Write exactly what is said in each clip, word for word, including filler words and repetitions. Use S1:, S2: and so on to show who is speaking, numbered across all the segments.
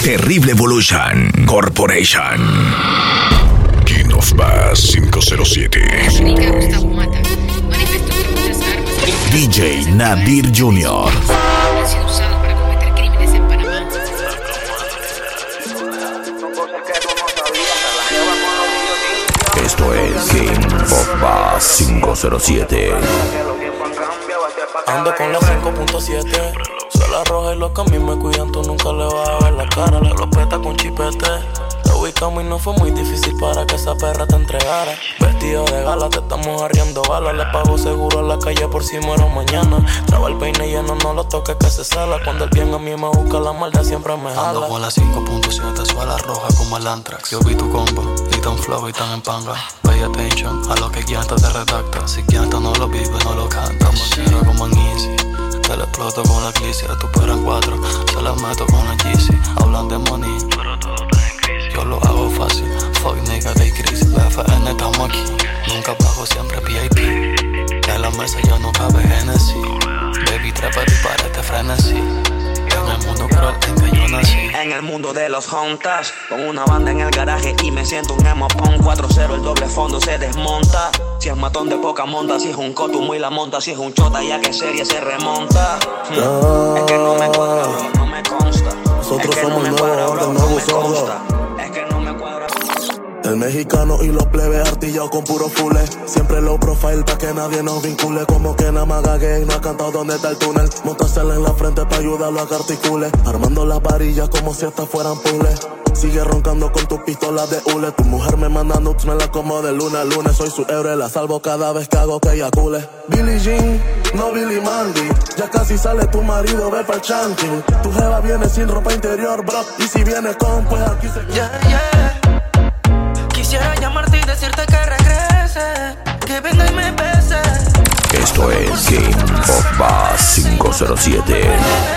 S1: Terrible Evolution Corporation. King of Bass quinientos siete. D J Nadir Junior Esto es King of Bass quinientos siete.
S2: Ando con la cinco punto siete. Se la roja y los que a mí me cuidan, tú nunca le vas a ver la cara. Le lo peta con chipete. Te ubicamos y no fue muy difícil para que esa perra te entregara. Vestido de gala, te estamos arriendo balas. Le pago seguro a la calle por si muero mañana. Traba el peine lleno, no lo toques que se sala. Cuando el bien a mí me busca, la maldad siempre me jala.
S3: Ando con la cinco punto siete, suela roja como el Antrax. Yo vi tu combo, y tan flow y tan en panga. Pay attention a lo que Gianta te redacta. Si Gianta no lo vive, no lo canta. Manera como en Easy. Te la exploto con la crisis, a tu perra en cuatro. Se la meto con la Yeezy. Hablan de money, pero todo está en crisis. Yo lo hago fácil, fuck nigga de crisis. B F N estamos aquí, nunca bajo, siempre V I P. En la mesa ya no cabe Genesis. Baby, trépate y para este frenesí. En el mundo cruel en que yo nací.
S4: En el mundo de los juntas, con una banda en el garaje y me siento un emo punk. cuatro cero, el doble fondo se desmonta. Si es matón de poca monta, si es un cotumo y la monta. Si es un chota ya que serie se remonta. hmm. Es que no me cuadra, bro, no me consta.
S5: Nosotros
S4: es que
S5: somos
S4: no me
S5: nuevos,
S4: cuadra, bro,
S5: del
S4: no
S5: nuevo
S4: me
S5: sordo.
S4: consta. Es que no me cuadra.
S5: El mexicano y los plebes artillados con puro fule. Siempre low profile pa' que nadie nos vincule. Como que nada más gague y no ha cantado dónde está el túnel. Montársela en la frente pa' ayudarlo a que articule. Armando las varillas como si estas fueran puzzles. Sigue roncando con tus pistolas de hule. Tu mujer me manda nudes, me la como de luna a lunes. Soy su héroe, la salvo cada vez que hago que eyacule. Billie Jean, no Billy Mandy. Ya casi sale tu marido, ve pa'l chanting. Tu jeva viene sin ropa interior, bro. Y si viene con, pues aquí se queda.
S6: Yeah, yeah. Quisiera llamarte y decirte que regrese, que venga y me bese.
S1: Esto es King of Bass quinientos siete.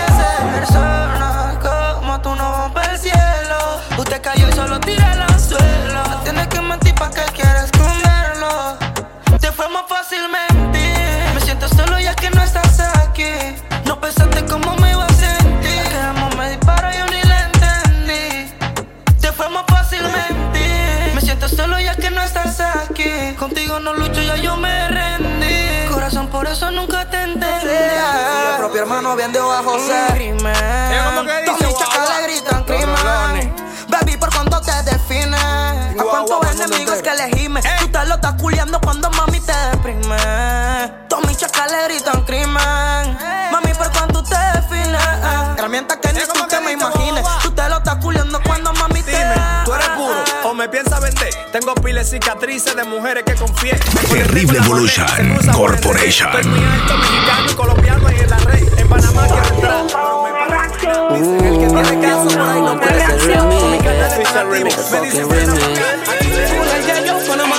S6: Persona como tú no rompe el cielo. Usted cayó y solo tira el anzuelo. No tienes que mentir pa' que quieras esconderlo. Te fue más fácil mentir. Me siento solo ya que no estás aquí. No pensaste cómo me iba a sentir. Que amo me dispara y yo ni la entendí. Te fue más fácil mentir. Me siento solo ya que no estás aquí. Contigo no lucho, ya yo me rendí. Corazón, por eso nunca te entendí.
S7: El propio hermano vende a José.
S6: Todos mis chacas le gritan crimen. Baby, ¿por cuánto te define? ¿A cuántos enemigos que elegime? Tú te lo estás culiando cuando mami te deprime. Todos mis chacas le gritan crimen. Mami, ¿por cuánto te define? Herramientas que ni tú te me imagines. Tú te lo estás culiando cuando mami te
S7: Dime, ¿tú eres puro o me piensas vender? Tengo piles cicatrices de mujeres que confié.
S1: Terrible Evolution Corporation.
S7: Estoy muy alto, mexicano y colombiano y en la red. En Panamá quiero entrar, pero me paran. Dicen el que tiene caso por ahí no puede ser. Mi carnal es negativo, me dicen que no. Aquí se el hielo, Panamá.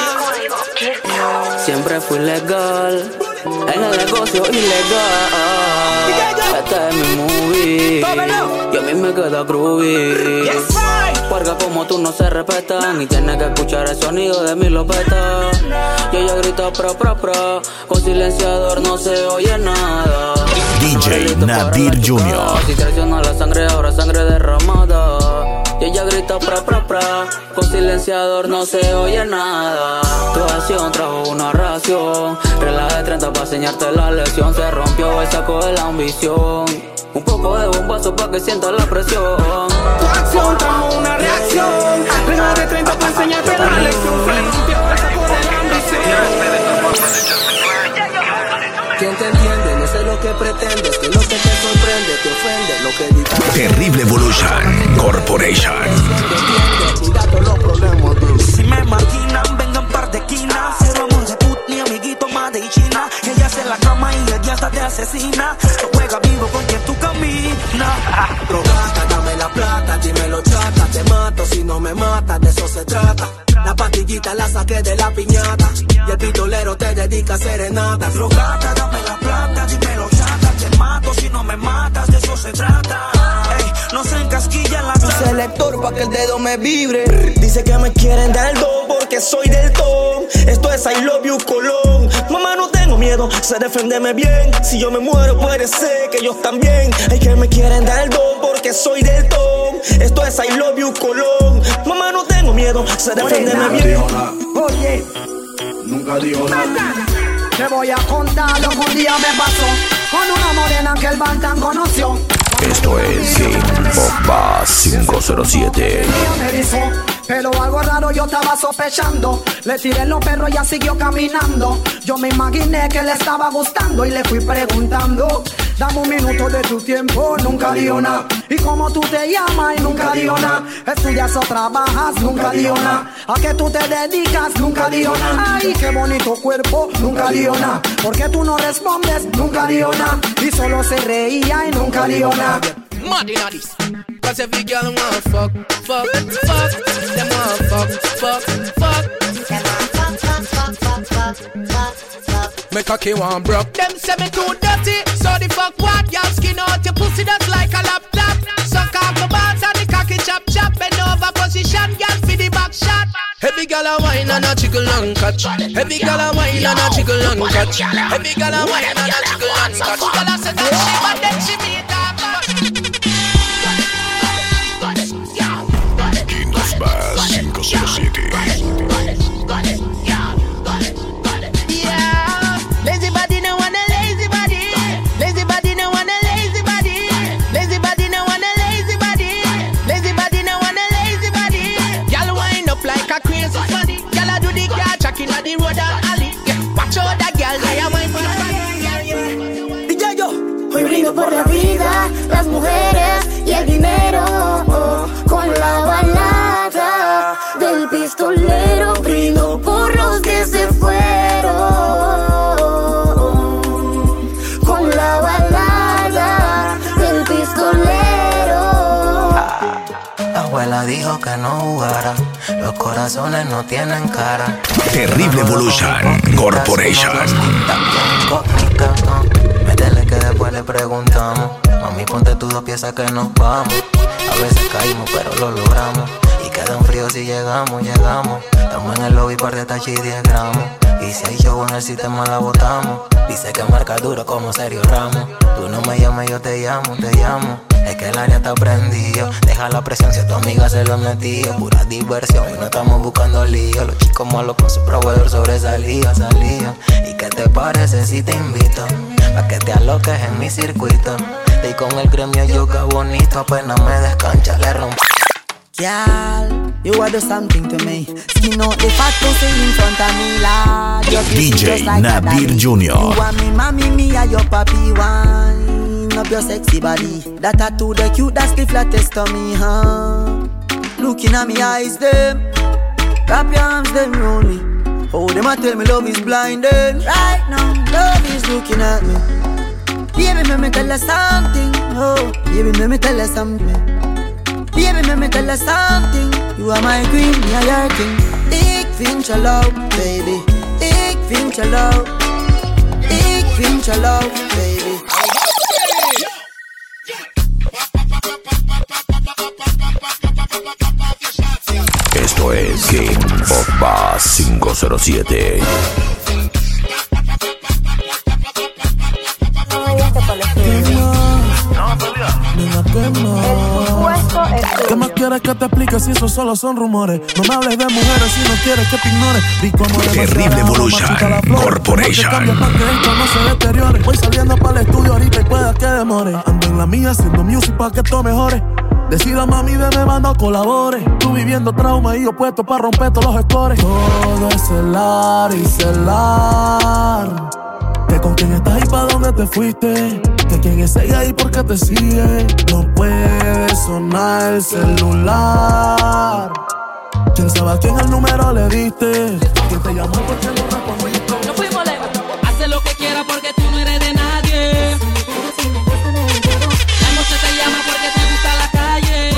S8: Siempre fui legal en el negocio ilegal. Este es mi movie y a mí me queda groovy. Porque como tú no se respetan y tienes que escuchar el sonido de mi lopeta. Y ella grita pro pro pro, con silenciador no se oye nada.
S1: D J Nadir Junior
S8: Si traiciona la sangre, ahora sangre derramada. Y ella grita pra pra pra, con silenciador no se oye nada. Tu acción trajo una ración, relaje treinta pa' enseñarte la lección. Se rompió el saco de la ambición, un poco de bombazo pa' que sientas la presión.
S6: Tu acción trajo una reacción, relaje treinta pa' enseñarte la lección. Se rompió el saco de la ambición.
S9: ¿Quién te entiende? No sé lo que pretendes, que lo que te sorprende, te ofende, lo que dices.
S1: Terrible Evolution Corporation.
S9: Cuidado los problemas de
S6: Si me maquinan, vengan par de quinas. Cero amor de put, ni amiguito más de China. Ella hace la cama y ella hasta te asesina. No juega vivo con quien tú caminas.
S9: Drogata, dame la plata, dímelo chata. Te mato si no me matas, de eso se trata. La pastillita la saqué de la piñata y el pistolero te dedica serenata.
S6: Drogata, dame la plata, dímelo chata. Te mato si no me matas, de eso se trata. Ey, no se encasquilla la
S7: Un selector pa' que el dedo me vibre. Dice que me quieren dar el do porque soy del top. Esto es I love you Colón. Mamá, no tengo miedo, sé defenderme bien. Si yo me muero puede ser que ellos también. Ay, que me quieren dar el do porque soy del top. Esto es
S10: preciosa, I love you, Colón. Mamá, no tengo miedo, se defiéndeme bien.
S11: Oye,
S12: nunca digo nada.
S11: Te voy a contar lo que un día me pasó con una morena que el Bantan conoció.
S1: Esto es King of Bass cinco cero siete.
S11: Pero algo raro yo estaba sospechando. Le tiré los perros y ya siguió caminando. Yo me imaginé que le estaba gustando y le fui preguntando: dame un minuto de tu tiempo, nunca dijo nada. ¿Y cómo tú te llamas? Y nunca dijo nada. ¿Estudias o trabajas? Nunca dijo nada. ¿A qué tú te dedicas? Nunca dijo nada. Ay, qué bonito cuerpo, nunca dijo nada. ¿Por qué tú no respondes? Nunca dijo nada. Y solo se reía y nunca dijo nada.
S13: Mad in this, cause every girl want fuck, fuck, fuck. Them want fuck, fuck, fuck. Them want fuck, fuck, fuck, fuck, fuck, fuck, fuck. Make a key one broke. Them say me too dirty, so the fuck what? Y'all skin out your pussy that's like a laptop. Suck off the balls and the cocky chop chop. Bend over position, girl for the back shot. Heavy gal a wine and a jiggle and catch. Heavy gal a wine and a jiggle and catch. Heavy gal a wine and a jiggle and catch. Gal a say that she but then she meet her.
S1: King of Bass cinco cero siete.
S13: Yeah, lazy body no want a lazy body. Lazy body no want a lazy body. Lazy body no want a lazy body. Lazy body no want a lazy body. Y'all wind up like a crazy funny. Y'all a do the car tracking on the road and alley. Yeah, watch out that girl, they a wine for the funny.
S11: D J yo,
S14: hoy brindo por la vida, las mujeres y el dinero. Oh, con la balada del pistolero brindo por los que se fueron. Con la balada del pistolero.
S15: La abuela dijo que no jugara, los corazones no tienen cara.
S1: Terrible Evolution Corporation.
S15: Métele que después le preguntamos. Mami, ponte tus dos piezas que nos vamos. A veces caímos pero lo logramos. Y quedan fríos si llegamos, llegamos. Estamos en el lobby par de tachi y diez gramos. Y si hay show en el sistema la botamos. Dice que marca duro como Sergio Ramos. Tú no me llames, yo te llamo, te llamo. Es que el área está prendido. Deja la presión si a tu amiga se lo ha metido. Pura diversión y no estamos buscando lío. Los chicos malos con su proveedor sobresalido, salido. ¿Y qué te parece si te invito? Pa' que te aloques en mi circuito. Y con el gremio yoga bonito. Apenas me descancha, le rompo.
S11: Girl, you are do something to me. Skin out the fat pussy in front of me, Lord.
S1: D J like Nadir Junior
S11: You are me mommy, me are your papi. Wine up your sexy body. That tattoo the cute, that's the flattest to me, huh? Looking at me eyes, them. Wrap your arms, them roll me. Oh, them a tell me love is blinding. Right now, love is looking at me. Baby, let me tell you something. Oh, baby, let me tell you something. Baby, let me tell you something. You are my queen, me are your king. Ik vind je leuk, baby. Ik vind je leuk. Ik vind je leuk, baby.
S1: Esto es King of Bass cinco cero siete.
S5: ¿Qué más quieres que te explique si eso solo son rumores? No me hables de mujeres si no quieres que te ignore. Vi como
S1: Terrible Evolution Corporation.
S5: Para que esto no se deteriore. Voy saliendo para el estudio ahorita y pueda que demore. Ando en la mía haciendo music para que esto mejore. Decida mami de me manda colabore. Tú viviendo trauma y yo puesto para romper todos los scores. Todo es celar y celar. Que con quién estás y pa' dónde te fuiste. Que quién es ella y por qué te sigue. No puede sonar el celular. ¿Quién sabe a quién el número le diste? ¿Quién te llamó porque no respondiste?
S16: No fuimos lejos. Haz lo que quieras porque tú no eres de nadie. La noche te llama porque te gusta la calle.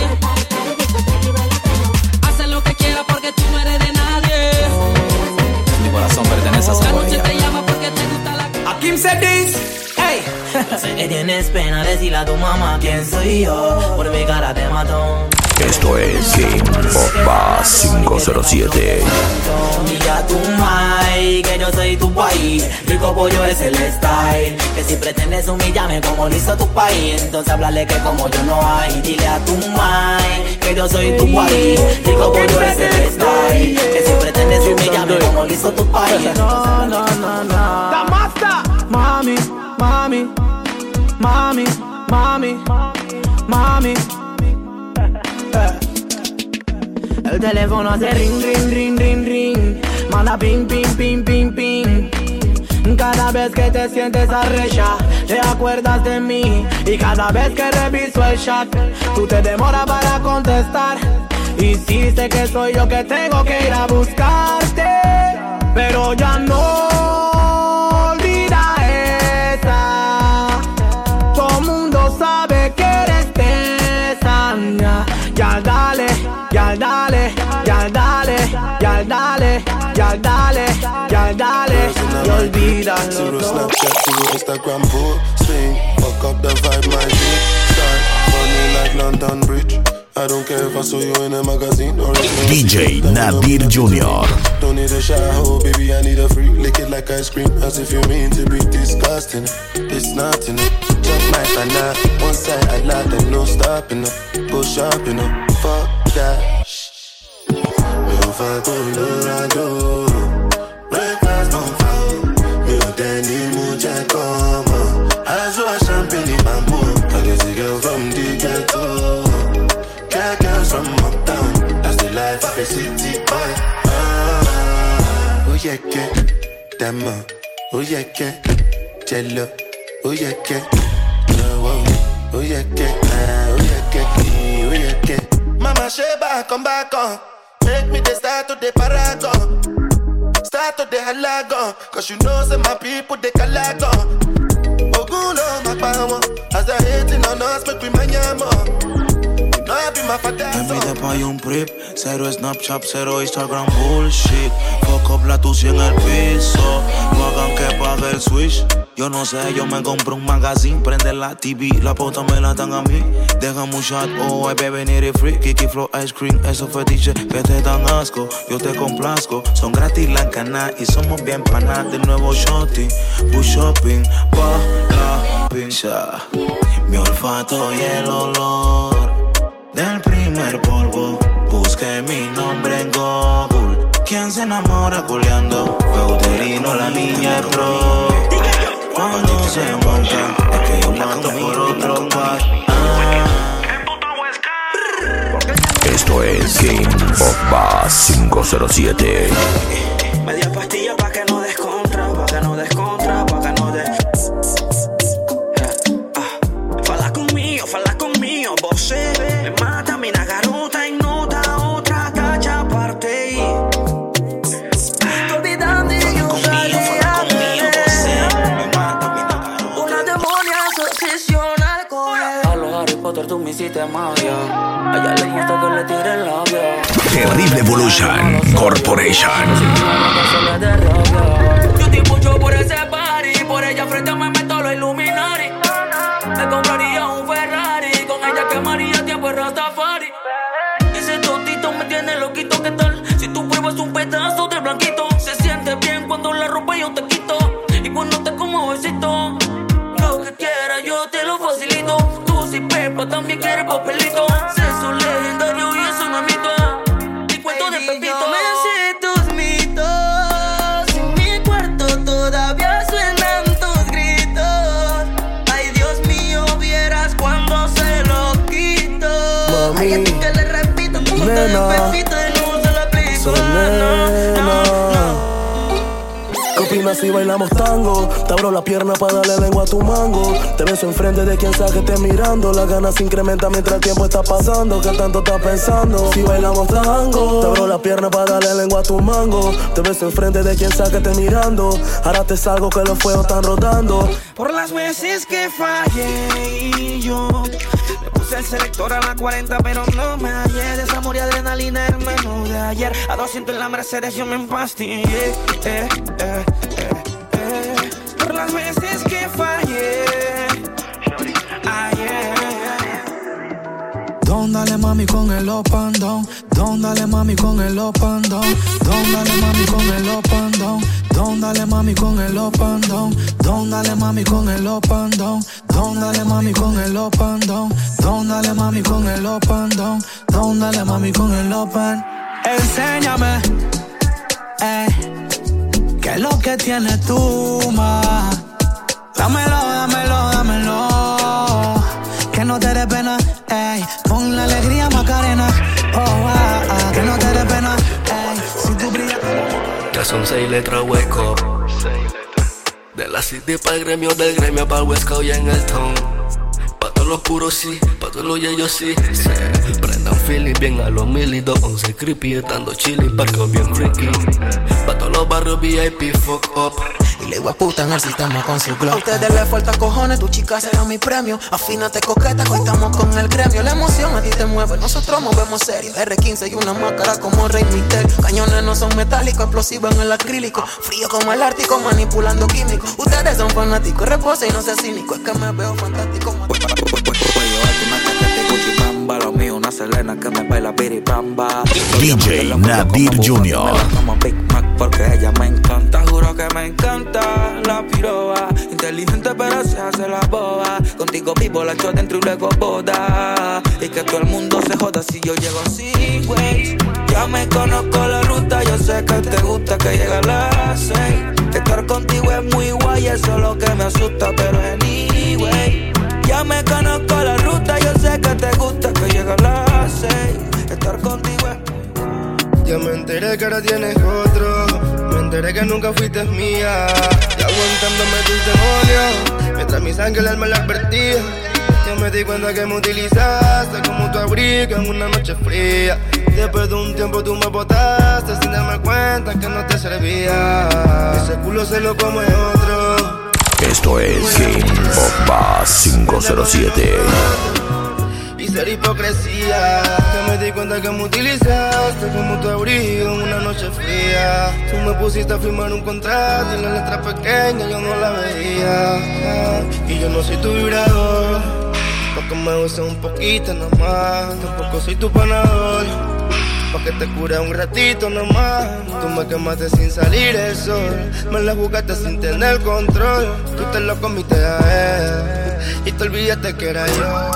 S16: Haz lo que quieras porque tú no eres de nadie.
S17: Mi corazón pertenece a esa
S16: La noche te llama porque te gusta la calle.
S10: Akim said this. Hey.
S15: Ella tienes pena, decirle a tu mamá quién soy yo. Por mi cara te mató.
S1: Esto es King of Bass cinco cero siete.
S15: Mira tu mai, que yo soy tu país. Rico pollo es el style. Que si pretendes humillarme como lo hizo tu país, entonces háblale que como yo no hay. Dile a tu mai, que yo soy tu país. Rico pollo es el style. Que si pretendes humillarme como lo hizo tu país.
S17: No, no, no, no. The master. Mami, mami, mami, mami, mami. El teléfono hace ring, ring, ring, ring, ring. Manda ping, ping, ping, ping, ping. Cada vez que te sientes arrecha, te acuerdas de mí. Y cada vez que reviso el chat, tú te demoras para contestar. Y sí sé que soy yo que tengo que ir a buscarte, pero ya no olvida esa. Todo mundo sabe que eres esa. Ya dale, ya dale, ya dale, ya dale, ya dale, ya dale, y olvídalo.
S18: Zero Snapchat, zero Instagram posting. Fuck up the vibe, my G. Start funny like London Bridge. I don't care if I saw you in a magazine or
S1: D J Nadir Junior
S18: Don't need a shower, baby, I need a free. Lick it like ice cream, as if you mean to be disgusting. It's nothing. Check my banana, one side I lie, then no stopping up. Go shopping up, fuck that. Me fa colorado, breakfast no foul. Me o teni mucha como. Azo a champagne bamboo. I guess a girl from the ghetto. Girls from uptown, that's the life of a city boy. Ah, oh yeah, que dama, oh yeah, que jello, oh yeah, que no, oh yeah, que ah, oh yeah, que oh yeah, que. Mama Sheba, come back on, make me the start to the paragon, start to the halagon, cause you know say my people they calagon. Ogulo makbawo, as they hating on us, make we manyamo.
S19: En mi depa hay un prip, cero Snapchat, cero Instagram bullshit. Fuck up la tucia en el piso, no hagan que pague el switch. Yo no sé, yo me compro un magazine, prende la T V, la pauta me la dan a mí. Déjame un shot, oh, hay bebé ni free. Kiki Flow Ice Cream, esos fetiches que te dan asco, yo te complazco. Son gratis la cana y somos bien panas. De nuevo shotty, push shopping, pa la pincha. Mi olfato y el olor del primer polvo, busqué mi nombre en Google. ¿Quién se enamora culeando? Cauterino, la niña es pro. Cuando se monta, es que yo mando por otro par.
S1: Esto es King of Bass cinco cero siete.
S4: Media pastilla pa' que no descontra, pa' que no descontra, pa' que no des... Fala conmigo, fala conmigo, vos me mata, mi garota y nota otra tacha aparte.
S6: Olvidando y yo salía una demonia obsesiona al coger.
S8: A los Harry Potter tú me hiciste magia. A ella le gusta que le tire el labio.
S1: Terrible Evolution Corporation.
S8: Yo te pucho por ese party, por ella frente a me meto los Illuminati. Me compraría un Ferrari, con ella quemaría tiempo en Rastafari. Ese totito me tiene loquito, ¿qué tal? Si tú pruebas un pedazo de blanquito, se siente bien cuando la ropa yo te quito. Y cuando te como besito, lo que quieras yo te lo facilito. Tú si Pepa también quieres papelito. Sexo legendario y eso no es mito. Ni cuento de Pepito.
S6: Me sé tus mitos, en mi cuarto todavía suenan tus gritos. Ay Dios mío, vieras cuando se lo quito.
S5: Mami,
S6: ay, a ti que le repito, como te de Pepito y no se lo aplico.
S5: No, no, no. ¿Qué opinas si bailamos tango? Te abro la pierna para darle lengua a tu mango. Te beso enfrente de quien sea que esté mirando. Las ganas se incrementan mientras el tiempo está pasando. ¿Qué tanto estás pensando? Si bailamos tango, te abro la pierna para darle lengua a tu mango. Te beso enfrente de quien sea que esté mirando. Ahora te salgo que los fuegos están rodando.
S6: Por las veces que fallé y yo le puse el selector a la cuarenta, pero no me hallé. Desamor y adrenalina, hermano, de ayer. A doscientos en la Mercedes yo me empastillé. eh, eh, eh, eh. Por las veces que fallé
S17: Don, dale mami con el up and down. Don, dale mami con el up and down. Don, dale mami con el up and down. Don, dale mami con el up and down. Don, dale mami con el up and down. Don, dale mami con el up and down. Don, dale mami con el up and down. Don, dale mami con el up and. Enséñame, eh, qué es lo que tienes tú, ma. Dámelo, dámelo, dámelo. Que no te dé pena, ey. Con la alegría Macarena. Oh, ah, ah, que no te dé pena, ey. Si tú brillas.
S20: Ya son seis letras hueco. De la city para el gremio, del gremio para el West Coast y en el town. Pa' todos los puros sí, pa' todos los yeyos sí. Se prendan feeling bien a los mil y dos once creepy. Estando chilling, parqueo bien freaky. Pa' todos los barrios V I P, fuck up.
S15: Y le puta en el sistema con su glow.
S17: A ustedes les falta cojones, tu chica será mi premio. Afínate coqueta, hoy estamos con el gremio. La emoción a ti te mueve, nosotros movemos serio. R quince y una máscara como Rey Misterio. Cañones no son metálicos, explosivos en el acrílico. Frío como el Ártico, manipulando químicos. Ustedes son fanáticos, reposa y no seas cínico. Es que me veo fantástico.
S15: Lo mío, una Selena que me baila piripamba.
S1: D J Nadir Junior
S15: Como Big Mac porque ella me encanta. Juro que me encanta la piroba. Inteligente pero se hace la boba. Contigo vivo la echo dentro y luego boda. Y que todo el mundo se joda si yo llego así, güey. Ya me conozco la ruta, yo sé que te gusta que llegue a las seis. Estar contigo es muy guay, eso es lo que me asusta, pero anyway. Ya me conozco la ruta, yo sé que te gusta que llegue a las seis. Estar contigo es...
S18: Ya me enteré que ahora tienes otro. Me enteré que nunca fuiste mía. Y aguantándome tus demonios, mientras mi sangre el alma la advertía. Ya me di cuenta que me utilizaste como tu abrigo en una noche fría. Después de un tiempo tú me botaste sin darme cuenta que no te servía. Ese culo se lo come otro.
S1: Esto es King of Bass cinco cero siete.
S18: Y ser hipocresía. Que me di cuenta que me utilizaste como tu abrigo en una noche fría. Tú me pusiste a firmar un contrato y la letra pequeña yo no la veía. Y yo no soy tu vibrador, porque me usa un poquito nada más. Tampoco soy tu panador, pa' que te cure un ratito nomás. Tú me quemaste sin salir el sol. Me la jugaste sin tener control. Tú te lo comiste a él y te olvidaste que era yo.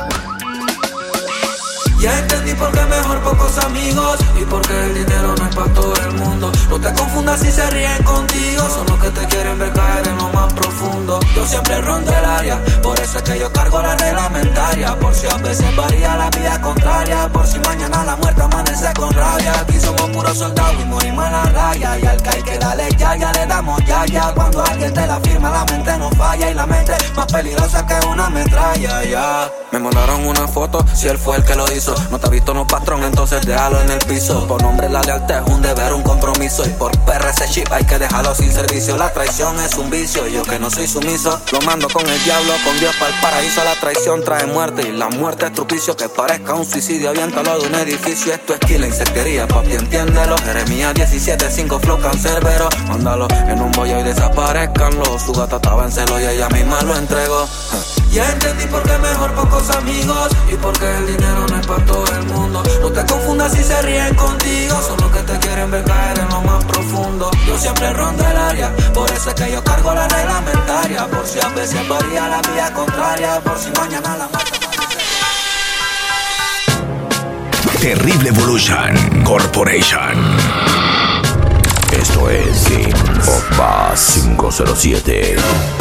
S17: Ya entendí por qué mejor pocos amigos y por qué el dinero no es para todo el mundo. No te confundas si se ríen contigo, son los que te quieren ver caer en lo más profundo. Yo siempre rondo el área, por eso es que yo cargo la reglamentaria. Por si a veces varía la vida contraria, por si mañana la muerte amanece con rabia. Aquí somos puros soldados y morimos en la raya. Y al que hay que darle ya, ya le damos ya, ya. Cuando alguien te la firma la mente no falla. Y la mente más peligrosa que una metralla, ya.
S15: Me mandaron una foto, si él fue el que lo hizo. No te ha visto no patrón, entonces déjalo en el piso. Por nombre la lealtad es un deber, un compromiso. Y por P R ese chip hay que dejarlo sin servicio. La traición es un vicio, yo que no soy sumiso lo mando con el diablo, con Dios para el paraíso. La traición trae muerte y la muerte es trupicio. Que parezca un suicidio, aviéntalo de un edificio. Esto es kila, insectería, papi, entiéndelo. Jeremías diecisiete, cinco flow cancerbero. Mándalo en un bollo y desaparezcanlo. Su gata estaba en celo y ella misma lo entregó.
S17: Ya entendí por qué mejor pocos amigos y por qué el dinero no es para todo el mundo. No te confundas si se ríen contigo, son los que te quieren ver caer en lo más profundo. Yo siempre rondo el área, por eso es que yo cargo la reglamentaria. Por si a veces varía la vía contraria, por si mañana la muerte
S1: Terrible Evolution Corporation. Esto es King of Bass cinco cero siete.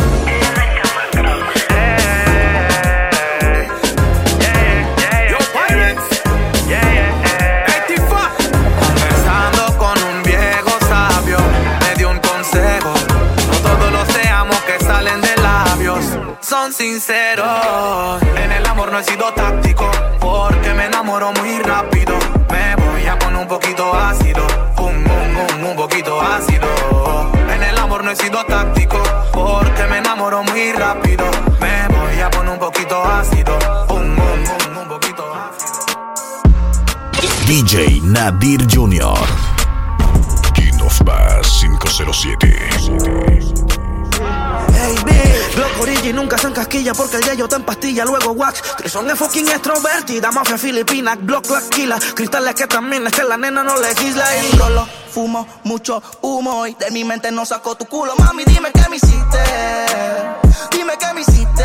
S17: Son sinceros. En el amor no he sido táctico, porque me enamoro muy rápido. Me voy a poner un poquito ácido, un, un, un, un poquito ácido. En el amor no he sido táctico, porque me enamoro muy rápido. Me voy a poner un poquito ácido, un, un, un, un poquito ácido.
S1: D J Nadir Junior
S21: King of Bass cinco cero siete.
S10: baby. Glock Origi nunca se encasquilla porque el yayo te empastilla, luego wax. Trison es fucking extrovertida, mafia filipina, Glock la esquila. Cristales que también es que la nena no legisla. Y
S21: Rolo, fumo mucho humo y de mi mente no saco tu culo. Mami, dime qué me hiciste, dime qué me hiciste.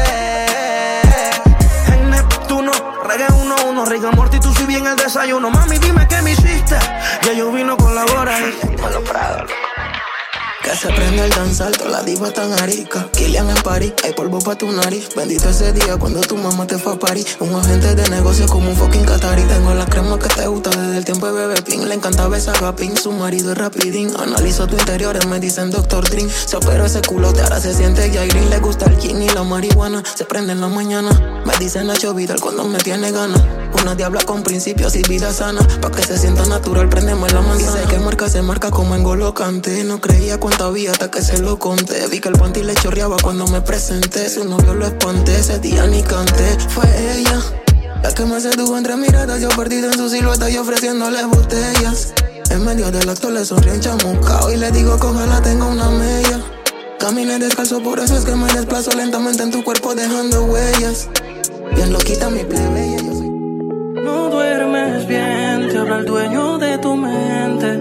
S10: En Neptuno, reggae uno uno, Rick and Morty, tú si bien el desayuno. Mami, dime qué me hiciste. Ya yo vino con la hora y me lo prado.
S22: Que se prende el danzar, toda la diva tan arica. Kilian en París, hay polvo pa' tu nariz. Bendito ese día cuando tu mamá te fue a París. Un agente de negocios como un fucking catarí. Tengo la crema que te gusta desde el tiempo de Bebé Pin. Le encanta besar a Pin, su marido es rapidín. Analizo tu interior, me dicen doctor Dream. Se operó ese culote, ahora se siente Jairin. Le gusta el gin y la marihuana, se prende en la mañana. Me dicen Nacho Vidal cuando me tiene ganas. Una diabla con principios y vida sana. Pa' que se sienta natural, prendemos la manzana. Dice que marca se marca como en Golo Kanté. No creía cuánto había hasta que se lo conté. Vi que el panty le chorreaba cuando me presenté. Su novio lo espanté, ese día ni canté. Fue ella la que me sedujo entre miradas. Yo perdido en su silueta y ofreciéndole botellas. En medio del acto le sonríe enchamucao y le digo que ojalá tenga una media. Caminé descalzo, por eso es que me desplazo lentamente en tu cuerpo dejando huellas. Bien loquita mi plebeya, yo soy.
S21: No duermes bien, te habla el dueño de tu mente.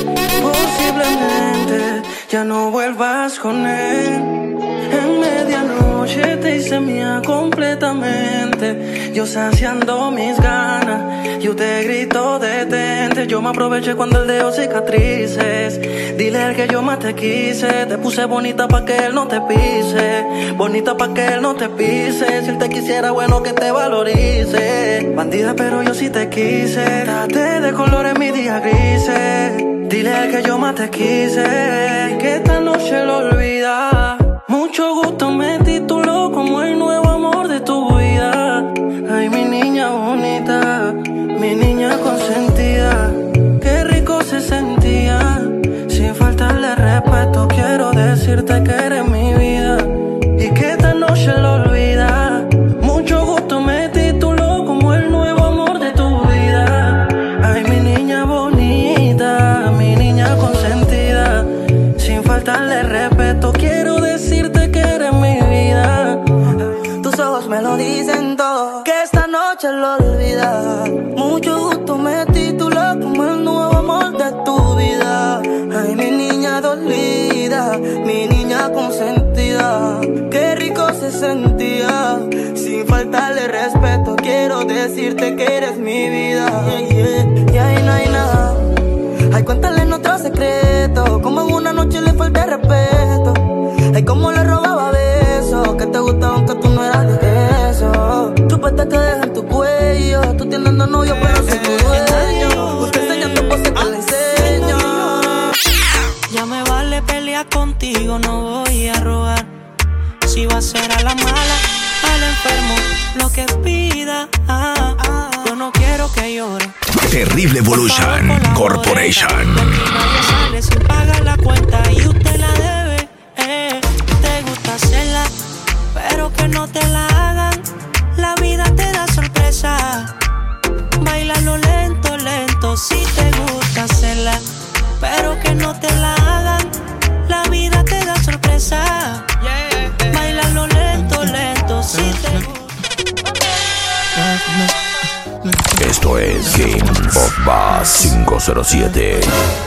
S21: Posiblemente ya no vuelvas con él. En medianoche te hice mía completamente. Yo saciando mis ganas, yo te grito detente. Yo me aproveché cuando él dejó cicatrices. Dile a él que yo más te quise. Te puse bonita pa' que él no te pise. Bonita pa' que él no te pise. Si él te quisiera, bueno que te valorice. Bandida, pero yo sí te quise. Date de colores mis días grises. Dile a él que yo más te quise. Que esta noche lo olvida. Mucho gusto me tituló como el nuevo amor de tu vida. Ay, mi niña bonita, mi niña consentida. Qué rico se sentía. Sin faltarle respeto, quiero decirte que eres mi vida. Y que esta noche lo olvida. Mucho gusto me tituló como el nuevo amor de tu vida. Ay, mi niña bonita, mi niña consentida. Sin faltarle respeto, quiero decirte que eres mi vida. Tus ojos me lo dicen todo, que esta noche lo olvida. Mucho gusto me tituló como el nuevo amor de tu vida. Ay, mi niña dolida, mi niña consentida. Qué rico se sentía. Sin faltarle respeto, quiero decirte que eres mi vida. Yeah, yeah. Y ahí no hay nada. Ay, cuéntale nuestro secreto. Como en una noche le falté respeto. Ay, como le robaba besos. Que te gustaba aunque tú no eras de eso. Chupete que deja en tu cuello. Tú teniendo novio pero soy tu dueño. Usted enseñando poses que le enseño.
S23: Ya me vale pelear contigo, no voy a robar. Si va a ser a la mala, al enfermo, lo que pida. Ah, ah, yo no quiero que llore.
S1: Terrible Evolution Corporation.
S23: Nadie sale sin pagar la cuenta y usted la debe. Eh, te gusta hacerla, pero que no te la hagan. La vida te da sorpresa. Bailalo lento, lento, si te gusta hacerla, pero que no te la hagan. La vida te da sorpresa. Bailalo lento, lento, si te gusta.
S1: Esto es King of Bass quinientos siete.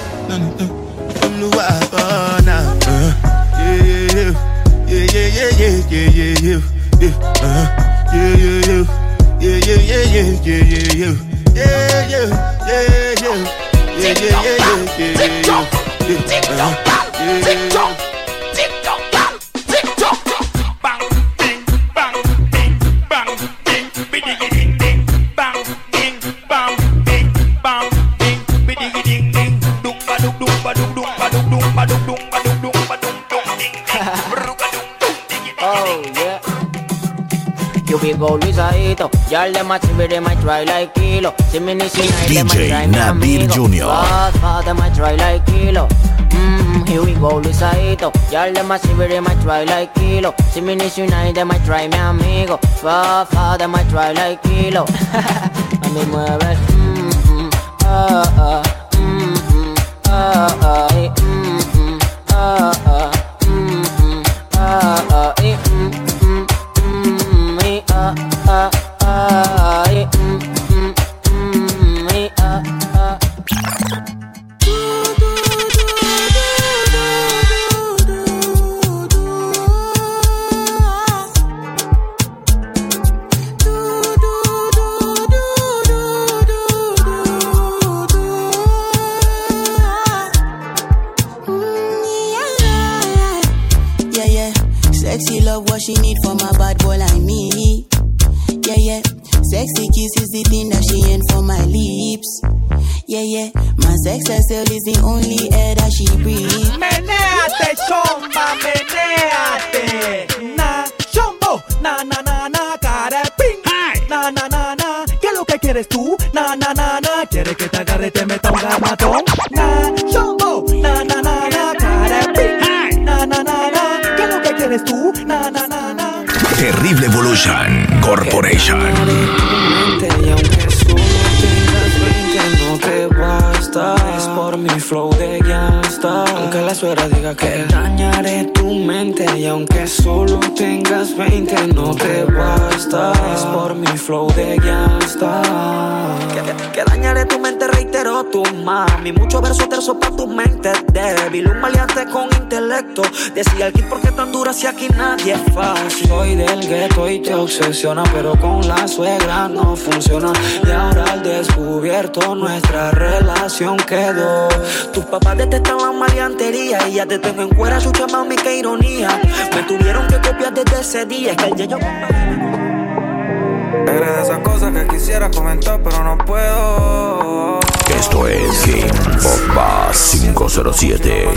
S24: Go Luisadito, y'all them a chibi, they might try like kilo. See me nisi night, they might try me amigo.
S1: Junior.
S24: Fast, fast, they might try like kilo. Mmm, here we go Luisadito, y'all them a chibi, they might try like kilo. See me nisi night, they might try me amigo. Fast, fast, they might try like kilo. A mí mueve, mmm, mmm, ah, ah, mmm, mmm, ah, ah, mmm, mmm, ah, ah, mmm, mmm, ah, ah.
S11: what she need from a bad boy like me. Yeah, yeah. Sexy kiss is the thing that she ain't for my lips. Yeah, yeah. My sex herself is the only air that she breathes.
S2: Menéate, chomba, menéate. Na, chombo, na, na, na, na, cara ping. Na, na, na, na. ¿Qué es lo que quieres tú? Na, na, na, na. ¿Quieres que te agarre y te meta un gamatón? Na, chombo, na, na, na, na, cara ping. Na, na, na, na. ¿Qué es lo que quieres tú? Na, na, na, na.
S1: Terrible Evolution Corporation.
S23: Y aunque solo tengas veinte no te basta. Es por mi flow de gangsta. Aunque la suegra diga que dañaré tu mente. Y aunque solo tengas veinte no te basta. Es por mi flow de gangsta. Que, que, que dañaré tu mente, reitero tu mami. Mucho verso terzo pa' tu mente débil. Un maleante con intelecto. Decía el kid porque tan dura si aquí nadie es fácil. Soy del gueto y te obsesiona, pero con la suegra no funciona. Y ahora al descubierto nuestra relación quedó. Tus papás detestan la maleantería y ya te tengo en cuera, chucha mami, qué ironía. Me tuvieron que copiar desde ese día. Es que el yeyo...
S3: Eres de esas cosas que quisiera comentar, pero no puedo.
S1: Esto es King of Bass cinco cero siete.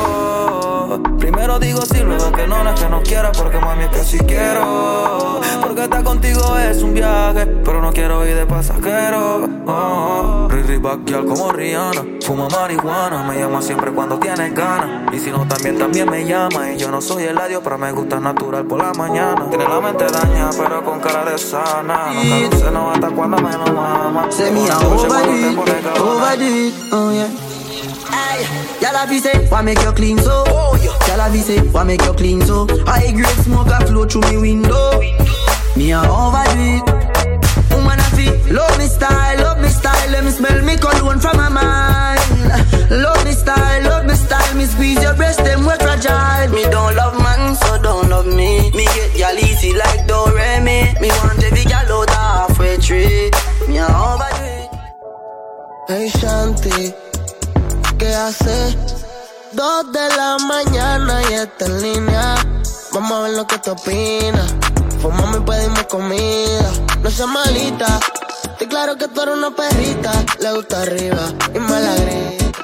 S3: Primero digo sí, luego que no, no es que no quiera, porque mami es que sí quiero. Porque estar contigo es un viaje, pero no quiero ir de pasajero. Oh, Riri Backyal como Rihanna, fuma marihuana, me llama siempre cuando tienes ganas. Y si no también, también me llama. Y yo no soy el adiós, pero me gusta natural por la mañana. Tiene la mente daña, pero con cara de sana. Nunca lo sé, no hasta cuando menos mama.
S11: Say me a overdo it, overdo it, oh yeah. Ay, y'all have to say, why make you clean so? Oh, yeah. Y'all have to say, why make you clean so? High grade smoke a flow through me window. Me a overdo it. Woman a feel, love me style, love me style. Let me smell me cologne from my mind. Love me style, love me style. Me squeeze your breast, them we fragile. Me don't love man, so don't love me. Me get y'all easy like Doremi. Me want every gal out halfway tree. Me a overdo it.
S7: Hey Shanti, ¿qué hace? Dos de la mañana y está en línea. Vamos a ver lo que te opinas. Fumamos y pedimos comida. No seas malita, estoy claro que tú eres una perrita. Le gusta arriba y me la grita.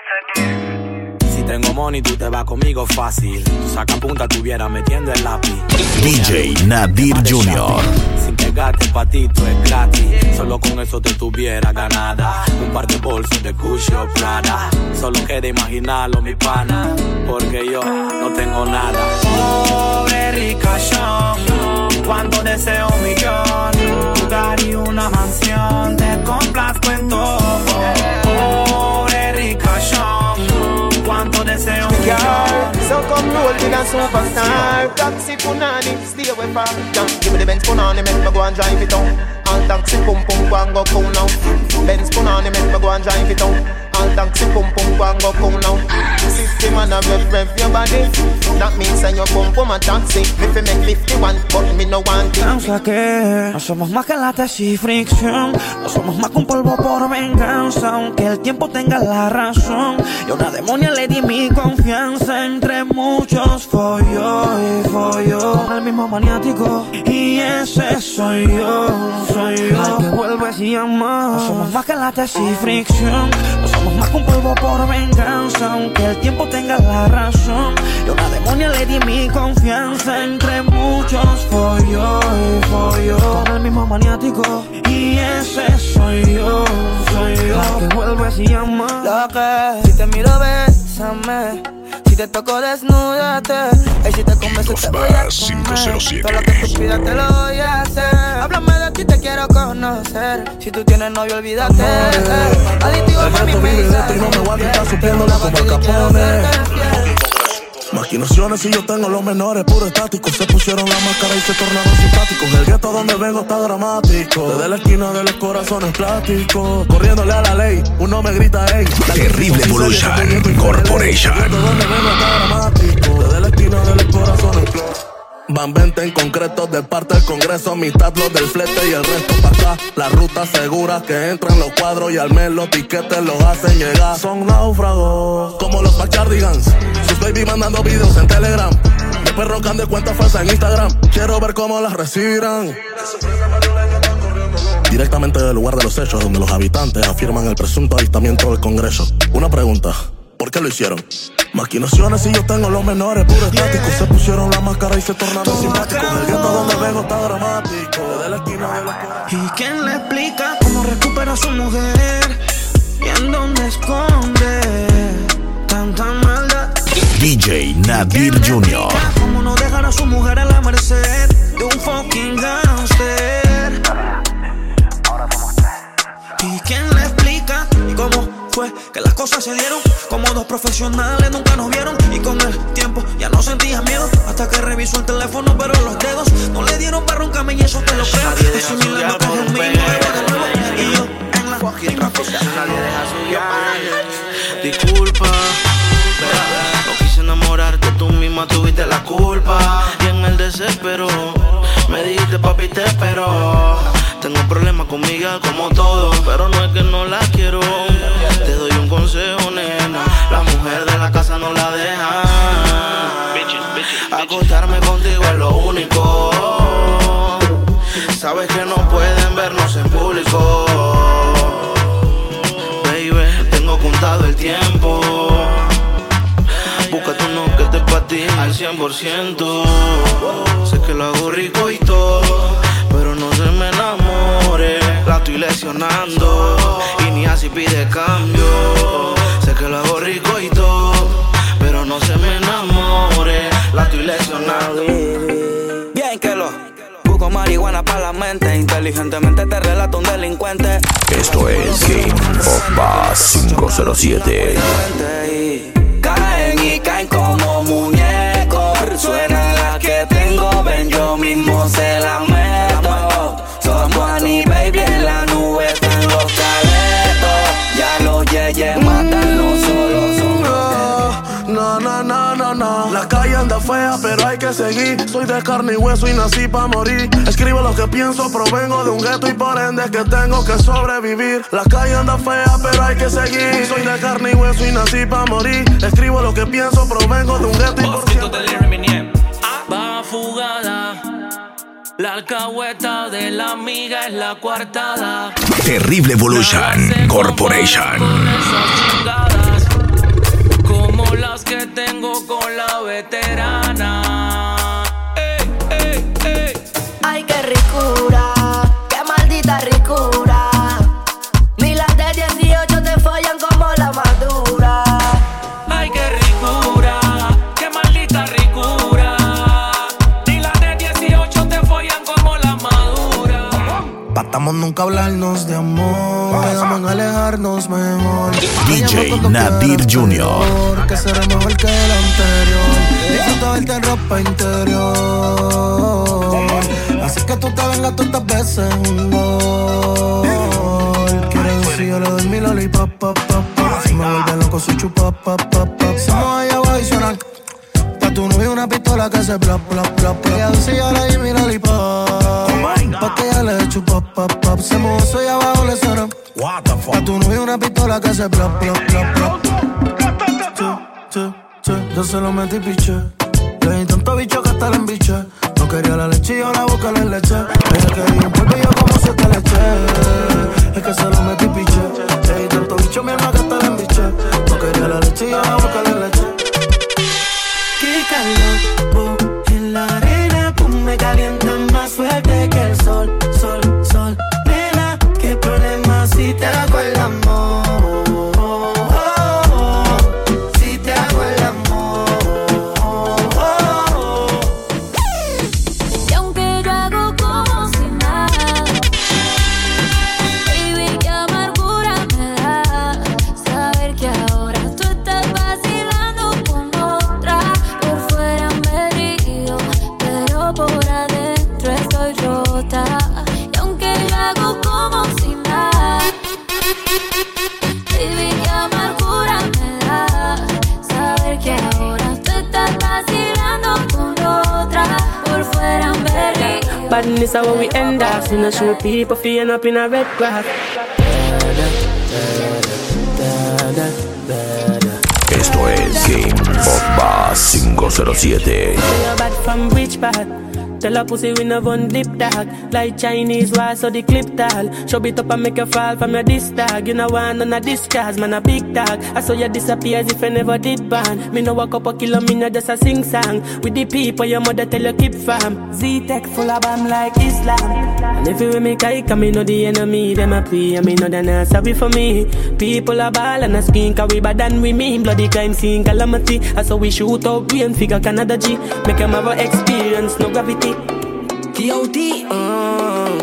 S2: Si tengo money, tú te vas conmigo fácil. Saca punta, tuviera metiendo el lápiz.
S1: D J Nadir junior
S2: Sin pegarte pa' ti, tú es gratis. Solo con eso te tuviera ganada. Un par de bolsos de Gucci o Prada. Solo queda imaginarlo, mi pana, porque yo no tengo nada. Pobre ricachón, cuando deseo un millón, lugar y una mansión, te complazco en todo. Pobre ricachón, cuánto deseo un millón.
S9: So come roll with a superstar. Taxi punani, stay away from down. Give me the Benz punani, make me go and drive it on. All taxi pum pum go and go cool now. Benz punani, make me go and drive it on. All taxi pum pum go and go cool now. System and a rev rev your body. That means that you pum pum a taxi. Me fi make fifty-one, but me no want it.
S10: Causa que no somos más que latas y fricción. No somos más que un polvo por venganza. Aunque el tiempo tenga la razón. Yo una demonia le di mi confianza. Entre muchos follo y follo. El mismo maniático y ese soy yo, soy yo. Al que vuelves y amas. No somos más que latas y fricción. No somos más que un polvo por venganza. Aunque el tiempo tenga la razón. Yo una demonia le di mi confianza. Entre muchos follo y follo. El mismo maniático y ese soy yo, soy yo. Al que vuelves y amas.
S23: Lo que si te miro, bésame. Si te toco, desnúdate. Y si te convenzo, te voy a comer. Todo lo que tú pidas te lo voy a hacer. Háblame de ti, te quiero conocer. Si tú tienes novio, olvídate. Adictivo por mi mesa.
S5: No me voy a quitar supiéndola como el Capone. Maquinaciones y yo tengo los menores puro estáticos. Se pusieron la máscara y se tornaron simpáticos. El gueto donde vengo está dramático. Desde la esquina de los corazones plásticos. Corriéndole a la ley, uno me grita ey.
S1: Terrible Evolution Corporation.
S5: El gueto donde vengo está dramático. Desde la esquina de los corazones plásticos. Van veinte en concreto de parte del Congreso, mitad los del flete y el resto pa' acá. La ruta segura que entran los cuadros y al mes los tiquetes los hacen llegar. Son náufragos como los Backyardigans, sus baby mandando videos en Telegram. Hay perros que han de cuenta falsa en Instagram. Quiero ver cómo las recibirán. Directamente del lugar de los hechos, donde los habitantes afirman el presunto avistamiento del Congreso. Una pregunta, ¿por qué lo hicieron? Maquinaciones y yo tengo los menores, puro estático. Se pusieron la máscara y se tornaron simpáticos. El gueto donde vengo está dramático. De la esquina de la...
S10: ¿Y quién le explica cómo recupera a su mujer? ¿Y en dónde esconde tanta maldad?
S1: D J Nadir junior
S10: ¿Cómo no dejar a su mujer a la merced de un fucking gangster? ¿Y quién le explica? ¿Y cómo fue que las cosas se dieron? Como dos profesionales nunca nos vieron. Y con el tiempo ya no sentías miedo. Hasta que revisó el teléfono pero los dedos no le dieron para roncarme y eso te lo creo. Ese milagro que es el mismo de nuevo. Y yo en la fucking traffic.
S19: Nadie deja su guiar. Disculpa, no quise enamorarte, tú misma tuviste la culpa. Y en el desespero me dijiste papi te espero. Tengo problemas con Miguel como todo, pero no es que no la quiero. Te doy un consejo, nena, la mujer de la casa no la deja. Acostarme contigo es lo único. Sabes que no pueden vernos en público. Baby, tengo contado el tiempo. Búscate uno que te pa' ti al cien por ciento. Sé que lo hago rico y todo, pero no se me enamore. La estoy lesionando y ni así pide cambio. Sé que lo hago rico y todo, pero no se me enamore. La estoy lesionando.
S3: Bien que lo busco marihuana para la mente. Inteligentemente te relato un delincuente.
S1: Esto es King of Bass cinco cero siete.
S3: Caen y caen como muñecos. Suena la que tengo, ven yo mismo se la meto. Somos Annie Baby en la nube, están los caletos. Ya los yeyes matan, no solo son los
S5: No, no, no, no, no. La calle anda fea, pero hay que seguir. Soy de carne y hueso y nací pa' morir. Escribo lo que pienso, provengo de un gueto y por ende que tengo que sobrevivir. La calle anda fea, pero hay que seguir. Soy de carne y hueso y nací pa' morir. Escribo lo que pienso, provengo de un gueto y por ende.
S23: Va fugada, la alcahueta de la amiga es la coartada.
S1: Terrible Evolution Corporation.
S23: Como las que tengo con la veterana. Ey, ey, ey.
S12: Ay, qué ricura, qué maldita ricura. Milas de dieciocho te follan como la madura.
S23: Ay, qué ricura, qué maldita ricura. Milas de dieciocho te follan como la madura.
S22: Patamos nunca hablarnos de amor, quedamos en alejarnos mejor.
S1: D J Nadir junior
S22: Que será mejor que el anterior. Disfruta verte en ropa interior. Así que tú te vengas tantas veces un gol. Quiero decir, yo le doy mi lollipop, pop, pop, pop. Si me vuelve loco, soy chupa, pop, pop, pop. Somos allá abajo y suenan. Pa' tu novio una pistola que hace plop, plop, plop. Ella dice, yo le di mi lollipop. Pa' que ella le dé chupa, pop, pop. Se movió, soy abajo, le suena. Pa' tu novio una pistola que hace plop, plop, plop, plop. Che, che, yo se lo metí piche. Le di tanto bicho que hasta la embiché. No quería la leche y yo la boca le leche. Ella quería un polvo y yo como siete leche. Es que se lo metí piche. Le di tanto bicho mi alma que hasta la embiché. No quería la leche y yo la boca le leche.
S23: Qué calor, boom, en la arena, pum, me calienta más fuerte que el sol, sol, sol. Nena, qué problema si te hago el amor.
S13: Badness is how we end up. Soon as you people feeling up in a red grass.
S1: Esto es King of Bass cinco cero siete.
S13: Tell a pussy we no one dip dog. Like Chinese wall so the clip tall. Show it up and make you fall from your disc tag. You know one on a discard, man a big dog. I saw you disappear as if I never did ban. Me no walk up a kilo, me no just a sing song. With the people your mother tell you keep fam. Z-Tech full of bam like Islam. And if you make a come me know the enemy. Them a pray and me know they not sorry for me. People a ball and a skin cause we bad than we mean. Bloody crime scene calamity. I saw we shoot out brain figure Canada G. Make them have a experience, no gravity.
S12: T O T, uh.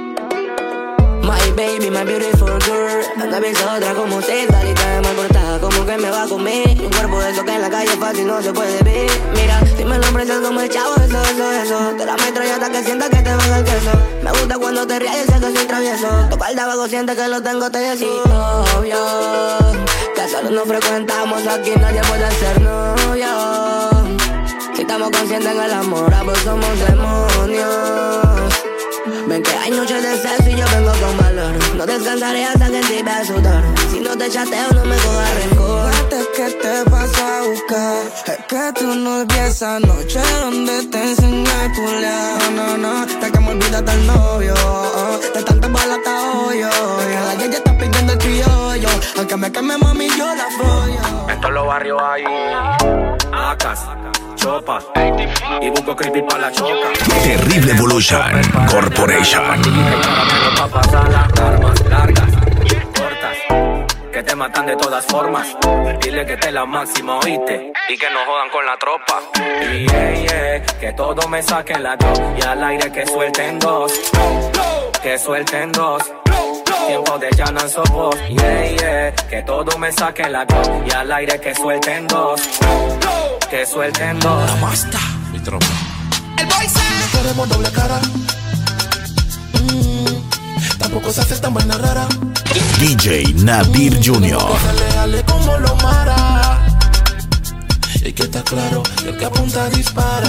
S12: My baby, my beautiful girl. Anda bien otra como se salita de mal portada, como que me va a comer. Un cuerpo de eso que en la calle fácil no se puede ver. Mira, si me lo prestas como el chavo, eso, eso, eso. Te la meto y hasta que sienta que te baja el queso. Me gusta cuando te ríes y sé que soy travieso. Tocar de abajo siente que lo tengo, te decís obvio. Que solo nos frecuentamos aquí, nadie puede ser novio. Si estamos conscientes en el amor, pues somos demonios. Ven que hay noches de sexo y yo vengo con valor. No descansaré hasta que en ti vea sudor. Si no te chateo no me coja rencor.
S21: Es que te paso a buscar. Es que tú no vi esa noche donde te enseñé a culiar. No, no, hasta que me olvidas del novio. De tantas balas hasta hoyo. Y a la ya está pidiendo el criollo. Aunque me queme mami yo la follo.
S2: En todos los barrios hay acas, chopas y busco creepy pa' la choca.
S1: Terrible Evolution Corporation.
S2: Pa' pasar las armas largas, cortas, que te matan de todas formas. Dile que te la máxima, oíste, y que no jodan con la tropa. Y yeah, yeah, que todo me saquen la dos y al aire que suelten dos, que suelten dos. Tiempo de llanan sopos, yeah, yeah. Que todo me saquen la dos y al aire que suelten dos, que suelten dos.
S5: La masta, mi tropa. El boy se no queremos doble cara. Mm, tampoco se hace tan vaina rara.
S1: D J Nadir junior
S5: Leale como lo mara. Y que está claro que el que apunta dispara.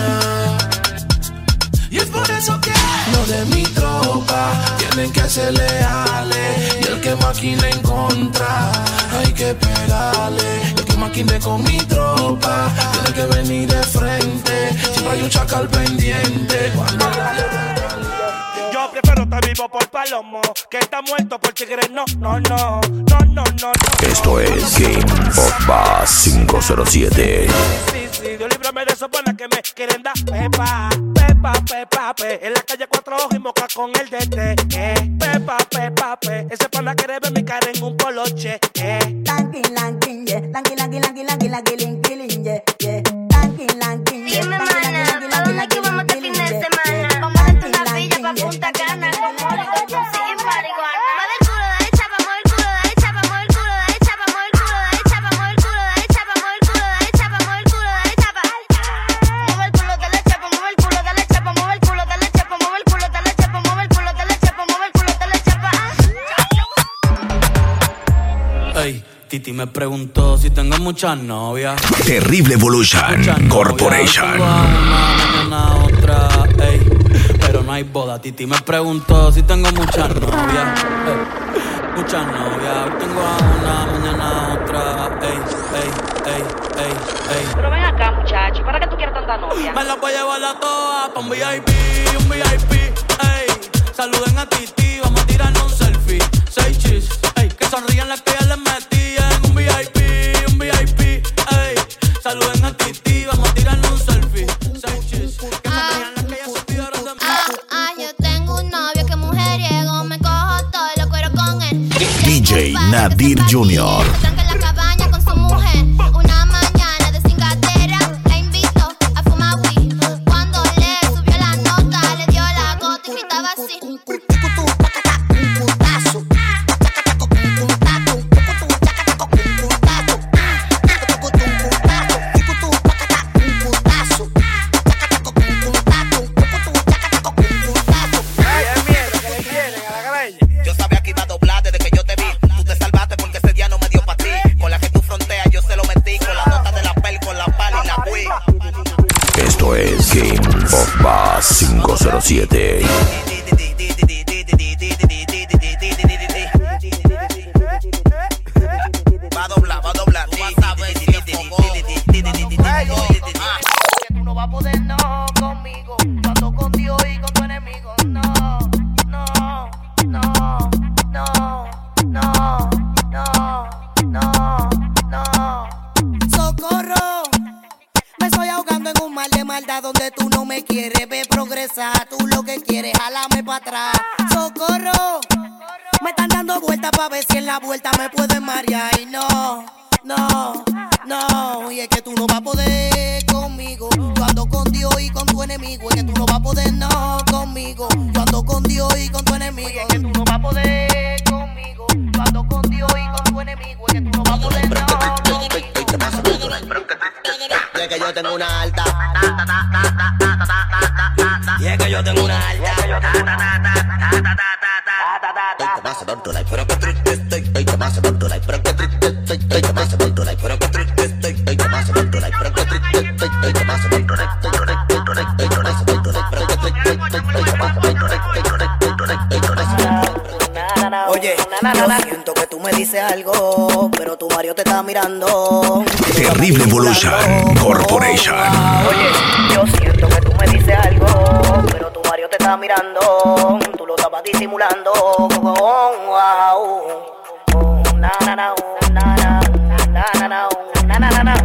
S5: Y es por eso que los de mi tropa tienen que ser leales. Y el que maquine en contra hay que pegarle. El que maquine con mi tropa tiene que venir de frente. Siempre hay un chacal pendiente. Cuando
S4: yo prefiero estar vivo por palomo que estar muerto por tigre. No, no, no, no, no, no.
S1: Esto es Game of Bass quinientos siete.
S4: Sí, sí, Dios líbrame de esos panas que me quieren dar pepa. Pepa, pepa, pe. En la calle cuatro ojos y moca con el D T. Eh. Pepa, pepa, pe. Ese pana quiere ver mi cara en un poloche. Eh.
S8: Lankin, lankin, yeah. Lankin, lankin, lankin, lankin, lankin, lankin, lankin, yeah, yeah. Lankin, lankin, yeah.
S14: Dime, mana, ¿a dónde que vamos este fin de semana? Vamos a darte una villa pa' Punta Cana con moricocho sin marihuana. Mueve el culo, dale chapa, mueve el culo, dale chapa, mueve el culo, dale chapa, mueve el culo, dale chapa, mueve el culo, dale chapa, mueve el culo, dale chapa, mueve el culo, dale chapa. Mueve el culo, dale chapa, mueve el culo, dale chapa, mueve el culo, dale chapa, mueve el culo, dale chapa, mueve el culo, dale chapa, mueve el culo, dale chapa.
S2: Ey, Titi me preguntó si tengo muchas novias.
S1: Terrible Evolution Corporation.
S2: Una, otra, ey, pero no hay boda. Titi me preguntó si tengo muchas novias. Ey, muchas novias. Hoy tengo a una, mañana otra. Ey, ey, ey, ey, ey.
S16: Pero ven acá, muchacho, ¿para qué tú quieres tanta novia?
S2: Me la voy a llevar a todas pa' un V I P, un V I P. Ey, saluden a Titi, vamos a tirarnos un selfie. Seis chis, ey, que sonrían las que ya les metí en un V I P, un V I P. Ey, saluden a Titi, vamos a tirarnos un selfie. Seis chis, que sonrían las que ya se olvidaron de mí.
S14: Ah, ah, yo tengo un novio que mujeriego, me cojo todo y lo cuero con él.
S1: D J Nadir junior
S14: Tranca en la cabaña con su mujer. Una mañana de cingatera la invito a fumar weed. Cuando le subió la nota, le dio la gota y gritaba así.
S25: Yo sabía que iba a doblar desde que yo te vi. Tú te salvaste porque ese día no me dio pa' ti. Con la que tú fronteas yo se lo metí. Con la nota de la pel, con la pala y la Wii.
S1: Esto es Game of Bass quinientos siete.
S25: Va a doblar, va a doblar. Tú vas a ver si me pongo. vas a poder no conmigo. Yo ando con Dios y con tu enemigo. No, no, no, no, no, no, no, no.
S6: Socorro, me estoy ahogando en un mar de maldad donde tú no me quieres ver progresar. Tú lo que quieres, jálame para atrás. Socorro, me están dando vueltas para ver si en la vuelta me pueden marear. Y no, no, no. Y es que tú no vas a poder conmigo. Yo ando con Dios y con tu enemigo. Es que tú no vas a poder no conmigo. Yo ando con Dios y con tu enemigo. Es que tú no vas a poder conmigo. Yo ando con Dios y con tu enemigo. Es que tú no vas a poder no conmigo.
S25: Y es que yo tengo una alta. Y es que yo tengo una alta. Pero que triste estoy, ay, que más tonto, pero que triste estoy, ay, que más tonto, pero que triste estoy, ay, que más tonto, pero que triste estoy, ay, que más tonto, ay, que más tonto, pero que triste estoy, ay, que más tonto.
S6: Oye, yo siento que tú me dices algo, pero tu Mario te está mirando.
S1: Terrible Evolution Corporation.
S6: Oye, yo siento que tú me dices algo, pero tu Mario te está mirando. Tú lo estabas disimulando. Wow. Na na na na na na na na na na na na na na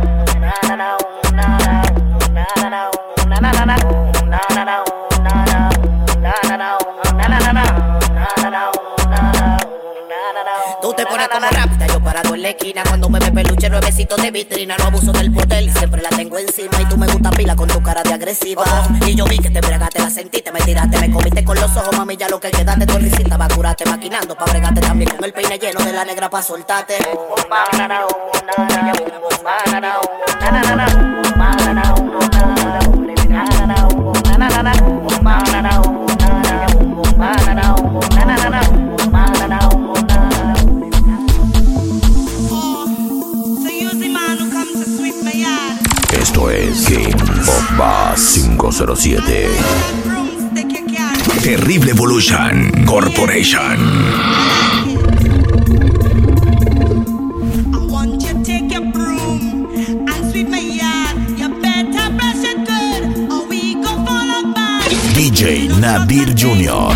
S6: tú te pones como rápida, yo parado en la esquina. Cuando me ve peluche, nuevecito de vitrina. No abuso del poder y siempre la tengo encima. Y tú me gusta pila con tu cara de agresiva. Y yo vi que te bregaste, la sentiste, me tiraste, me comiste con los ojos, mami, ya lo que quedaste. Tu risita va a curarte, maquinando pa' bregarte también con el peine lleno de la negra pa' soltarte.
S1: Esto es King of Bass quinientos siete. Terrible Evolution Corporation. D J Nadir Junior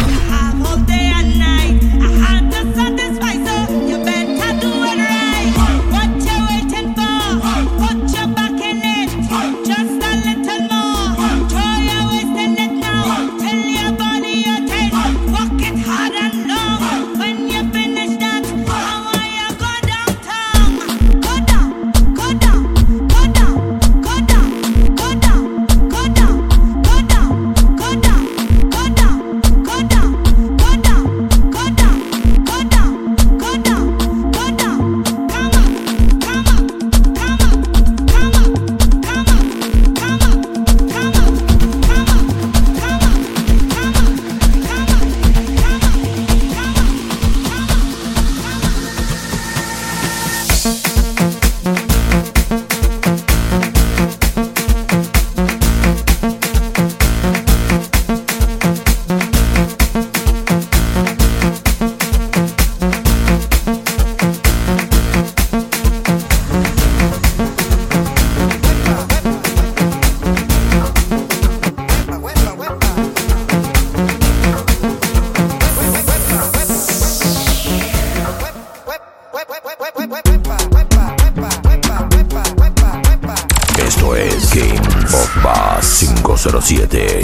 S1: Esto es King of Bass quinientos siete.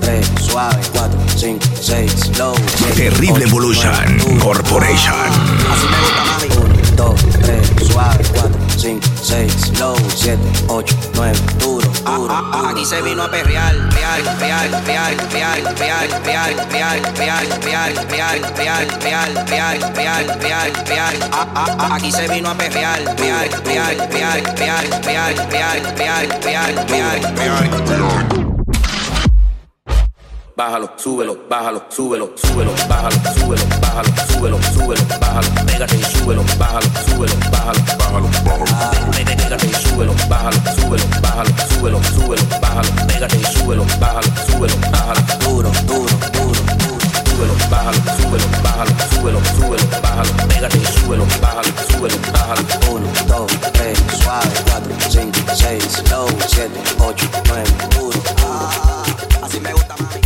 S15: tres, suave, cuatro, cinco, seis, slow, siete,
S1: Terrible
S15: ocho,
S1: Evolution
S15: nueve,
S1: Corporation.
S15: Así me gusta, mami. uno, dos, tres, suave, cuatro, cinco, seis, slow, siete, ocho, nueve, duro, duro. Ah, ah, aquí se vino a perrear, real, real, real, real, real, real, real, real, real, real, real, real, real, real, real, real. Ah, ah, ah, aquí se vino a perrear, real, real, real, real, real, real, real, real, real, real.
S2: Bájalo, súbelo, bájalo, súbelo, súbelo, bájalo, súbelo, bájalo, súbelo, súbelo, bájalo, pégate y súbelo, bájalo, súbelo, bájalo, bájalo, bájalo, pégate y súbelo, bájalo, súbelo, bájalo, súbelo, súbelo, bájalo, pégate y súbelo, bájalo, súbelo, bájalo, duro, duro, duro, duro, súbelo, bájalo, súbelo, bájalo, súbelo, súbelo, bájalo, pégate y súbelo, bájalo, súbelo, bájalo.
S15: uno, dos, tres, suave, cuatro, cinco, seis, slow, siete, ocho, nueve, duro. Ah, así me gusta, mami.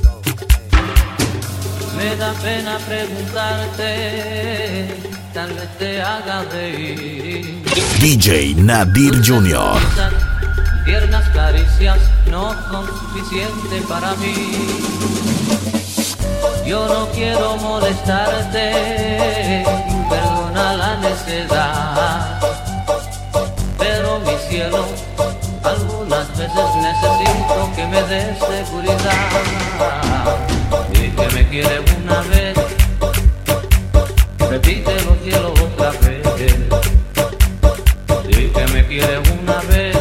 S17: Me da pena preguntarte, tal vez te haga reír.
S1: D J Nadir junior
S17: Tiernas caricias no son suficientes para mí. Yo no quiero molestarte, perdona la necedad, pero mi cielo, algunas veces necesito que me des seguridad. Y que me quieres una vez, repítelo cielo otra vez. Y que me quieres una vez,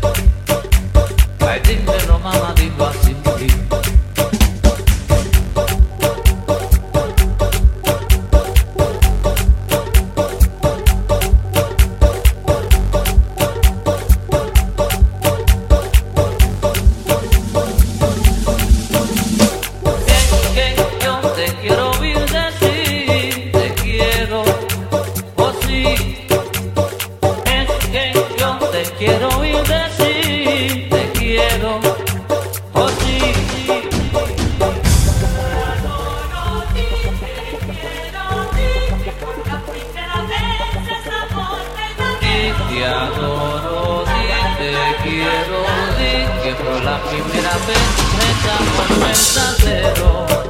S17: ay dímelo mamá, digo así. Te adoro, di, te quiero, di, que por la primera vez me llamo verdadero.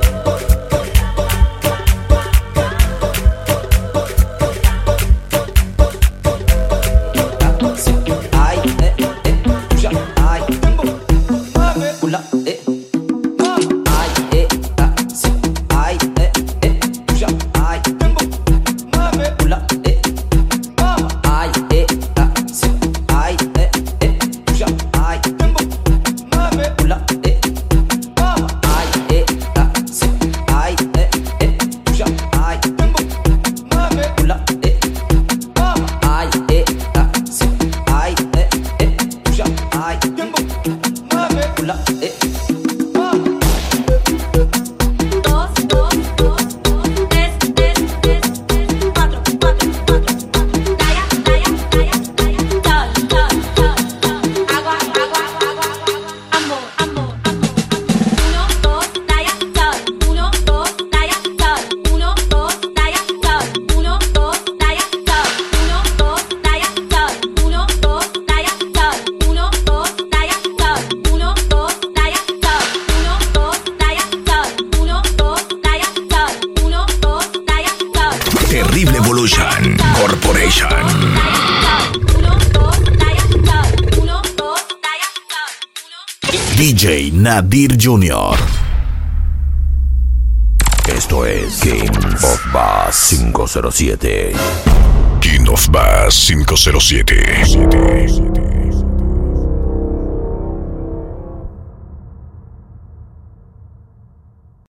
S15: Ay, eh, eh, ya, ay, ula, eh, ay, eh, ah, sí, ay, eh, eh, ya, ay, ula, eh, ay, eh, ah, sí, ay, eh, eh, ya, ay, ula, eh, ay, eh, ah, sí, ay, eh, eh, ya, ay, ula, eh, ay, eh, ah, sí, ay, eh, eh, ya, ay, ula, eh.
S1: Terrible Evolution Corporation. D J Nadir junior Esto es King of Bass quinientos siete.
S18: King of Bass quinientos siete.